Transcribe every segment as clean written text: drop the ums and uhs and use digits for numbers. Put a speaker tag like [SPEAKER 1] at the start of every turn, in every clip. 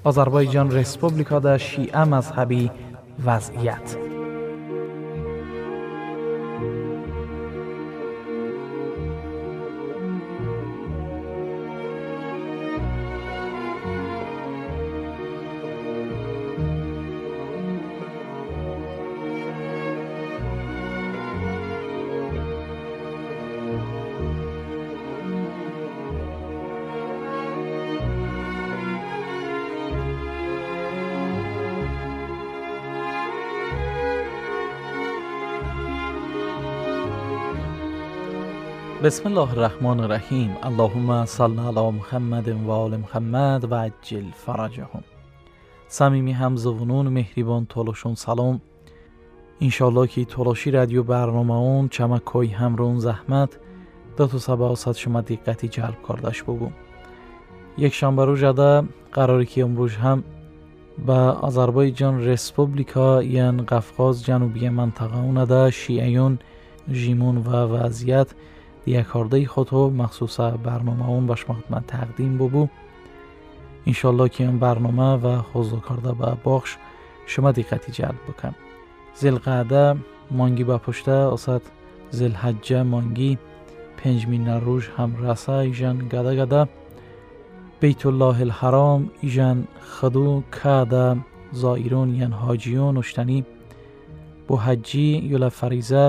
[SPEAKER 1] آذربایجان رسپوبلیکا در شیعه مذهبی وضعیت. بسم الله الرحمن الرحیم. اللهم صل علی محمد و آل محمد و عجل فرجهم. صمیمی همزبونون مهربان تولشون سلام. انشالله که تولشی رادیو برنامه اون چمکای همرون زحمت دو تو سبا شما دقتی جلب کردش بگم. یک شنبه روز ده قراره که امروز هم با آذربایجان رسپوبلیکا یعنی قفقاز جنوبی منطقه اون ده شیعیون ژیمون و وضعیت دیگرده خودو مخصوص برنامه اون باش خدمت تقدیم ببو. انشالله که این برنامه و حضور کرده با بخش شما دقتی جلب بکن. ذوالقعده مانگی با پشته اصد ذوالحجه مانگی 5 روز هم رسه ایجان گده گده بیت الله الحرام ایجان خدو که زائرون یعن حاجیون اشتنی بو حجی یولا فریزه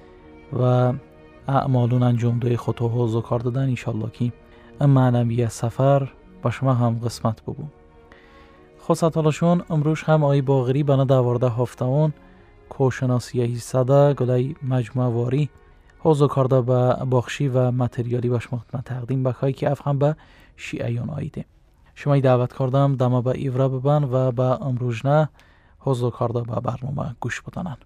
[SPEAKER 1] و اعمالون انجام دوی خودو حوضو کار دادن. انشالله که این معنوی سفر با شما هم قسمت ببو. خواستالشون امروز هم آی باغری بنا دوارده هفتهون کوشناسیه صده گلای مجموعه واری حوضو کرده با باخشی و متریالی باش خدمت تقدیم بکایی که افهم به شیعیان آیده. شما دعوت کردم دما با ایوره ببن و با امروز نه حوضو کرده با برنامه گوش بدانن.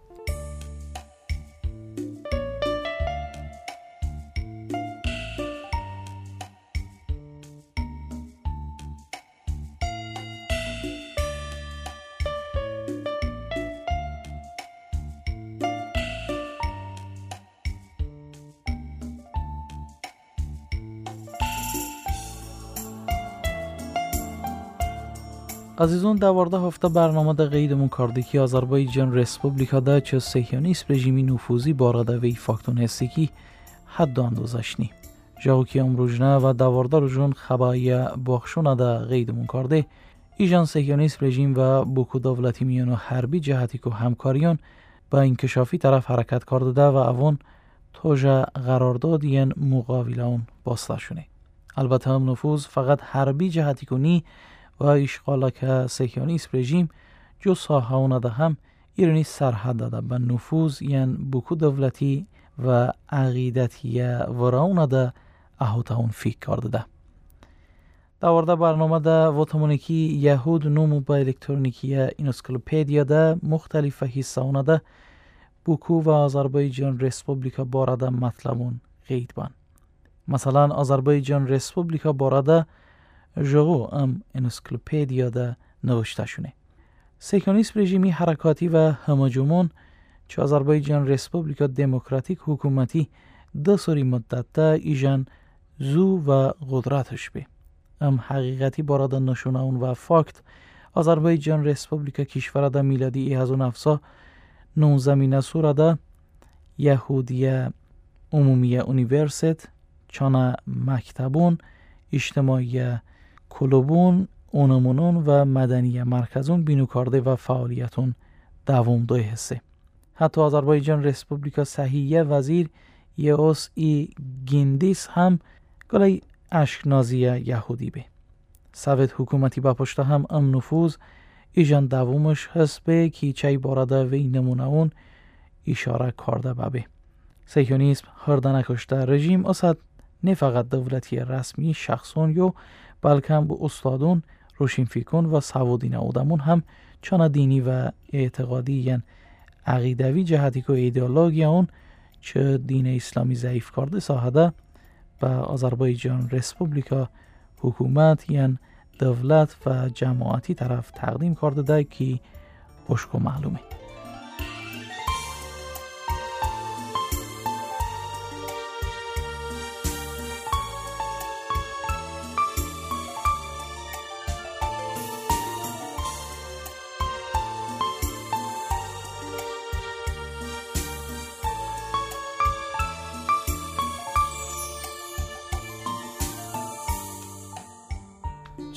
[SPEAKER 1] عزیزون دوارده هفته برنامه دا قیدمون کرده که آذربایجان رسپوبلیکا دا چه صهیونیست رژیمی نفوذی باراده وی فاکتون هستی که حد اندازش نی. جاو که امروزنه و دوارده روزون خبایی باخشونه دا قیدمون کرده ایجان صهیونیست رژیم و بوکو دولتی میان و حربی جهتی که همکاریون با انکشافی طرف حرکت کرده دا و اوان توجه قرارداد ین مقاوله اون باسته شونه. البته هم نفوذ فقط حربی جهتی که نی و اشغال که صهیونیست رژیم جو ساحه اون ده هم ایرانی سرحد داده به نفوذ یعن بوکو دولتی و عقیدتی وراون ده احوطه اون فکر کرده ده. دوارده برنامه ده وطمونیکی یهود نومو با الکترونیکی انسکلوپیدیا ده مختلف حصه اون ده بوکو و آذربایجان رسپوبلیکا بارده مطلبون قید بان. مثلا آذربایجان رسپوبلیکا بارده جغو ام انسکلوپیدیا ده نوشته شونه. صهیونیست رژیمی حرکاتی و هماجمون چه آذربایجان رسپوبلیکا دموکراتیک حکومتی دو سوری مدت ده ایجان زو و قدرتش به. ام حقیقتی باراده نشونه اون و فاکت آذربایجان رسپوبلیکا کشور ده میلادی 1919 سوره ده یهودیه عمومی اونیورسیت چانه مکتبون اجتماعی کلوبون اونمونون و مدنی مرکزون بینو کرده و فعالیتون دوام دوی هسته. حتی آذربایجان رسپوبلیکا صحیحه وزیر یوس ای گیندیس هم گلای اشکنازی یهودی به. سوید حکومتی با پشت هم ام نفوذ ایجان دوامش هست به که چای بارده و این نمونه اون اشاره کرده به. صهیونیسم هرده نکشته رژیم اصد نه فقط دولتی رسمی شخصون یو بلکه هم به استادون روشنفکران و سوادین آدمون هم چون دینی و اعتقادی یعنی عقیدوی جهتی که ایدئولوژی اون چه دین اسلامی ضعیف کرده ساحده با آذربایجان رسپوبلیکا حکومت یعنی دولت و جماعتی طرف تقدیم کرده ده که بشکو معلومه.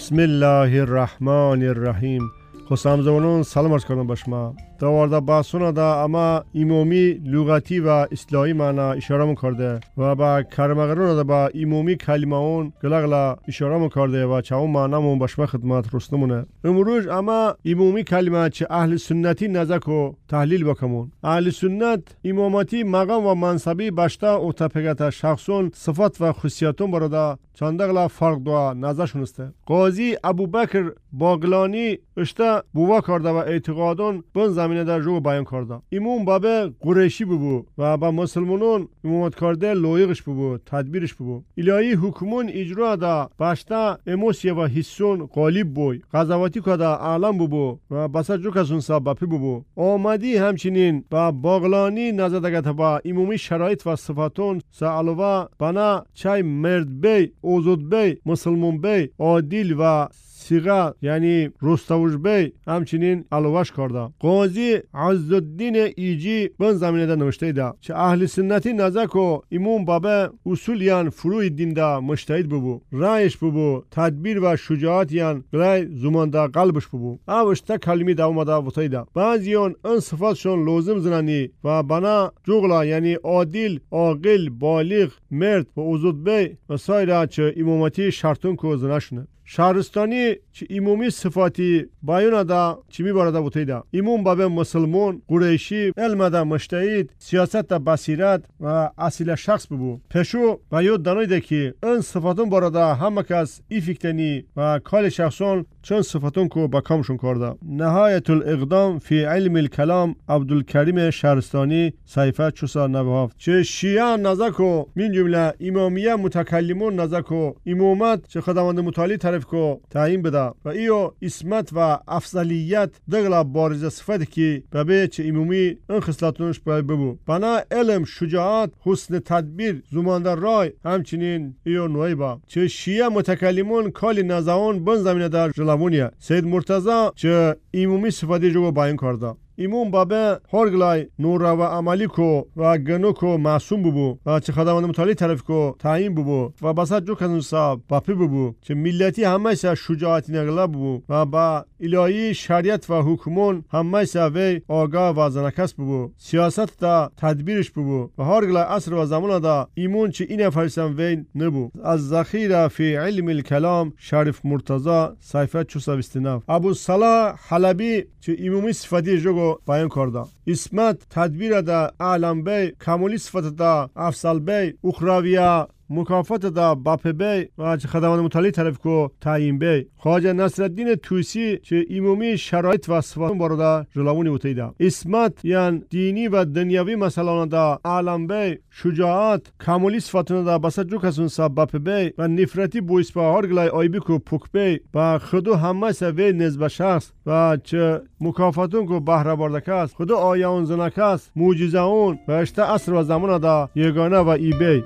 [SPEAKER 2] بسم الله الرحمن الرحیم. خسام زبانون سلام عرض کنم به شما. دوارده بحثونه دا اما ایمومی لغتی و اصطلاحی معنا اشاره کرده و با کرمغرون دا با ایمومی کلمه اون گلگلا اشاره کرده و چه اون معنا مون به شما خدمت رسنمونه. امروز اما ایمومی کلمه چه اهل سنتی نزک و تحلیل بکنمون. اهل سنت امامتی مقام و منصبی باشته و تپگت شخصون صفات و خصوصیاتون برده چندگلا فرق دو نظر شنسته. قاضی ابوبکر باقلانی اشته بوا کرده و اعتقادون بن زمینه در جو بیان کرده. امام بابه قریشی ببو و با مسلمانون امامت کرده لایقش ببو، تدبیرش ببو. الهی حکمون اجرا دا باشته اموسیه و حسون غالب بوی. غزواتی که دا عالم ببو و بسا جو کسون سببی ببو. آمدی همچنین با باقلانی نزدگت با امامی شرایط و صفاتون سعلوه بنا چای مرد بی اوزود بی، مسلمان بی، عادل و سیغه یعنی رستوش بی همچنین علوش کرده. قاضی عزالدین ایجی بن زمینه ده نوشته ده چه اهل سنتی نزک و امام بابه اصول یان فروع دین ده مجتهد ببو، رایش ببو، تدبیر و شجاعت یان گلای زمان ده قلبش ببو. اوشته کلمی ده اومده وطای ده بعضیان ان صفاتشون لازم زنانی و بنا جغلا یعنی عادل، عاقل، بالغ، مرد و اوزود بی و سایر چه امامتی شرطون که زنشونه. شهرستانی چه امامی صفاتی بیان دا چی میبارده بوده ده. امام بابه مسلمان، قریشی، علم دا مجتهد، سیاست دا بصیرت و اصیل شخص ببو. پشو بیاد دانایده که این صفاتون بارده همه کس ایفکتنی و کال شخصون چند صفاتون که با کامشون کرده. نهایت الاقدام فی علم الکلام عبدالکریم شهرستانی صحیفه 497. چه شیعه نزک و من جمله امامیه متکلمون نزک و امامت چه خداوند متعالی طرف کو تعیین بده و ایو اسمت و افضلیت دغلا بارز صفت که به چه امامی این خصلتونش باید ببو. بنا علم، شجاعت، حسن تدبیر، زماندار رای همچنین ایو نوعی با. چه شیعه متکلمون کالی نزاون بن زمینه در جلوونیه. سید مرتضی چه امامی صفتی جو بیان کرده. امام بابه هرگلای نور و عملی کو و گنو کو معصوم ببو و چه خداوند متعالی طرف کو تعیین ببو و بسات جو کسون صاحب باپی ببو چه ملتی همیشه شجاعتی نگلا ببو و با الهی شریعت و حکمون همیشه وی آگاه و زنکس ببو. سیاست دا تدبیرش ببو و هرگلای عصر و زمان دا ایمون چه این فرسن وی نبو. از ذخیره فی علم الکلام شریف مرتضی صحیفه 429. ابو صلاح حلبی چه امامی صفتی جو بیان کرده. اسمت تدبیر دا عالم بی، کمالی صفت دا افضل بی، اخرویه مکافات دا باپ بی و چه خداوند متعالی طرف کو تعیین بی. خواجه نصرالدین طوسی چه امامی شرایط و صفات بارده جلوونی بوده ده. اسمت یعنی دینی و دنیوی مسائل دا عالم بی، شجاعت کمالی صفاتون دا بسات جو کسون سبب بی و نفرتی بویس با هرگلای آیبی کو پوک بی و خودو همه سوی نزب شخص و چه مکافتون کو بهره برده کس خودو آیان زنکس موجزه اون و اشته عصر و زمان دا یگانه و ای بی.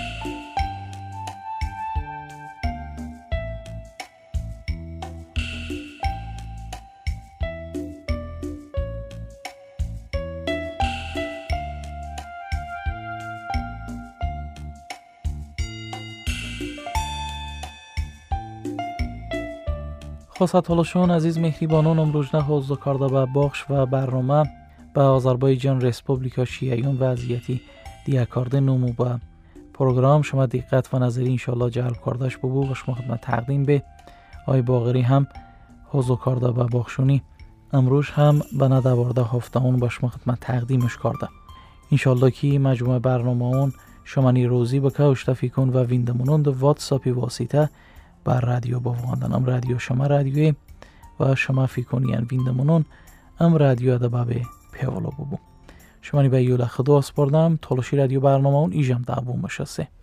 [SPEAKER 1] خواستالشون عزیز مهریبانان امروز حوض کرده به بخش و برنامه به آذربایجان رسپوبلیکا شیعیون وضعیتی دیگه کرده نمو به پروگرام شما دقت و نظری انشالله جلب کردش ببو و شما خدمت تقدیم به آی باغری هم حوض کرده به بخشونی امروز هم به ندوارده هفته اون به شما خدمت تقدیمش کرده انشالله که مجموعه برنامه اون شما نی روزی بکه اشتفی کن و ویندمونون دو واتساپی واسطه بر رادیو بواندن ام رادیو شما رادیوی و شما فیکونیان ویندمونون ام رادیو ده بابه پیولو ببو شما نی به یولا خدو اسپردم تولوشی رادیو برنامه اون ایجام دعبون بشسته